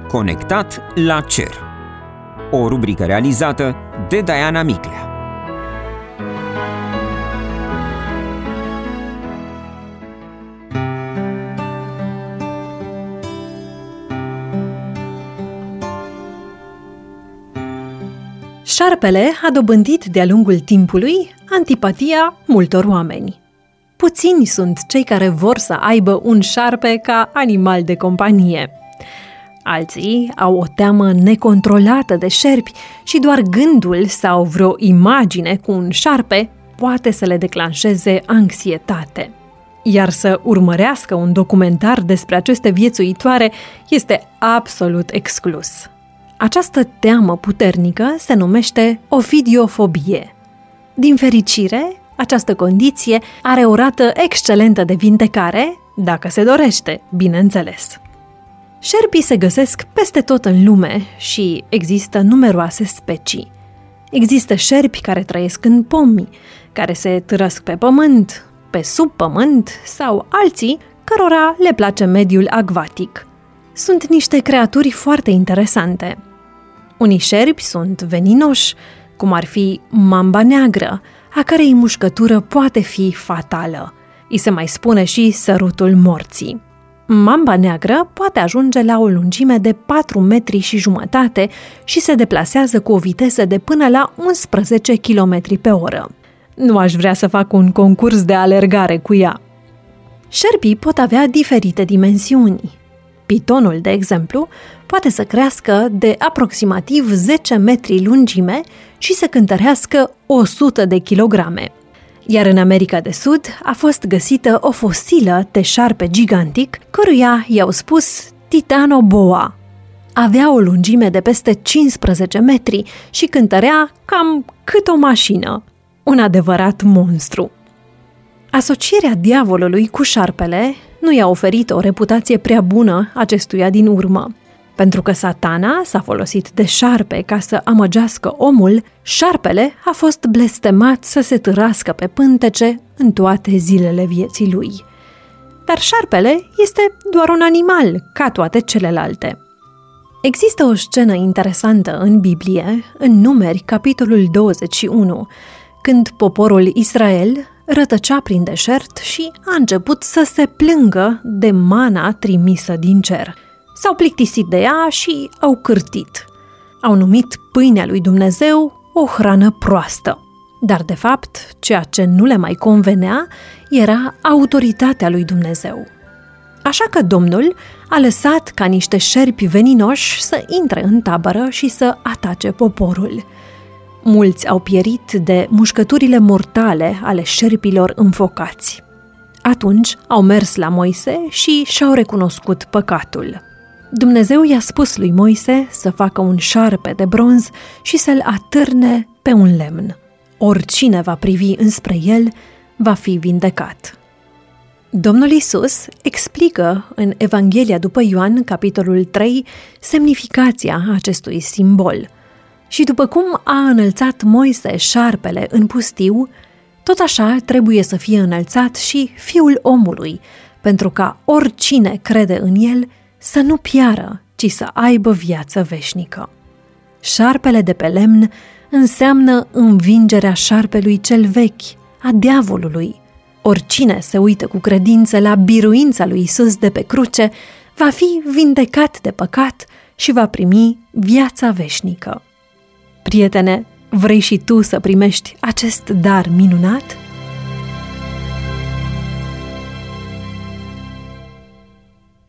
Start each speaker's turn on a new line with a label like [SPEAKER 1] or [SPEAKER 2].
[SPEAKER 1] Conectat la cer. O rubrică realizată de Diana Miclea.
[SPEAKER 2] Șarpele a dobândit de-a lungul timpului antipatia multor oameni. Puțini sunt cei care vor să aibă un șarpe ca animal de companie. Alții au o teamă necontrolată de șerpi și doar gândul sau vreo imagine cu un șarpe poate să le declanșeze anxietate. Iar să urmărească un documentar despre aceste viețuitoare este absolut exclus. Această teamă puternică se numește ofidiofobie. Din fericire, această condiție are o rată excelentă de vindecare, dacă se dorește, bineînțeles. Șerpii se găsesc peste tot în lume și există numeroase specii. Există șerpi care trăiesc în pomi, care se târăsc pe pământ, pe sub pământ sau alții cărora le place mediul acvatic. Sunt niște creaturi foarte interesante. Unii șerpi sunt veninoși, cum ar fi mamba neagră, a cărei mușcătură poate fi fatală. I se mai spune și sărutul morții. Mamba neagră poate ajunge la o lungime de 4,5 metri și se deplasează cu o viteză de până la 11 km pe oră. Nu aș vrea să fac un concurs de alergare cu ea. Șerpii pot avea diferite dimensiuni. Pitonul, de exemplu, poate să crească de aproximativ 10 metri lungime și să cântărească 100 de kilograme. Iar în America de Sud a fost găsită o fosilă de șarpe gigantic, căruia i-au spus Titanoboa. Avea o lungime de peste 15 metri și cântărea cam cât o mașină. Un adevărat monstru. Asocierea diavolului cu șarpele nu i-a oferit o reputație prea bună acestuia din urmă. Pentru că Satana s-a folosit de șarpe ca să amăgească omul, șarpele a fost blestemat să se târască pe pântece în toate zilele vieții lui. Dar șarpele este doar un animal, ca toate celelalte. Există o scenă interesantă în Biblie, în Numeri, capitolul 21, când poporul Israel rătăcea prin deșert și a început să se plângă de mana trimisă din cer. S-au plictisit de ea și au cârtit. Au numit pâinea lui Dumnezeu o hrană proastă. Dar, de fapt, ceea ce nu le mai convenea era autoritatea lui Dumnezeu. Așa că Domnul a lăsat ca niște șerpi veninoși să intre în tabără și să atace poporul. Mulți au pierit de mușcăturile mortale ale șerpilor înfocați. Atunci au mers la Moise și și-au recunoscut păcatul. Dumnezeu i-a spus lui Moise să facă un șarpe de bronz și să-l atârne pe un lemn. Oricine va privi înspre el va fi vindecat. Domnul Iisus explică în Evanghelia după Ioan, capitolul 3, semnificația acestui simbol. Și după cum a înălțat Moise șarpele în pustiu, tot așa trebuie să fie înălțat și Fiul omului, pentru ca oricine crede în el să nu piară, ci să aibă viață veșnică. Șarpele de pe lemn înseamnă învingerea șarpelui cel vechi, a diavolului. Oricine se uită cu credință la biruința lui Iisus de pe cruce va fi vindecat de păcat și va primi viața veșnică. Prietene, vrei și tu să primești acest dar minunat?